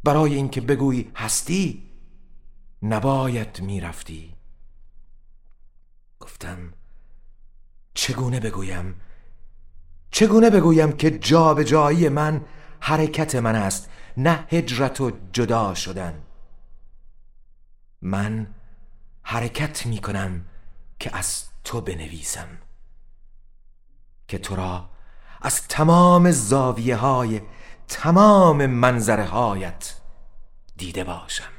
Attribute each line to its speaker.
Speaker 1: برای اینکه بگویی هستی نباید میرفتی. گفتم چگونه بگویم که جا به جایی من حرکت من است، نه هجرت و جدا شدن. من حرکت می کنم که از تو بنویسم، که تو را از تمام زاویه های تمام منظره هایت دیده باشم.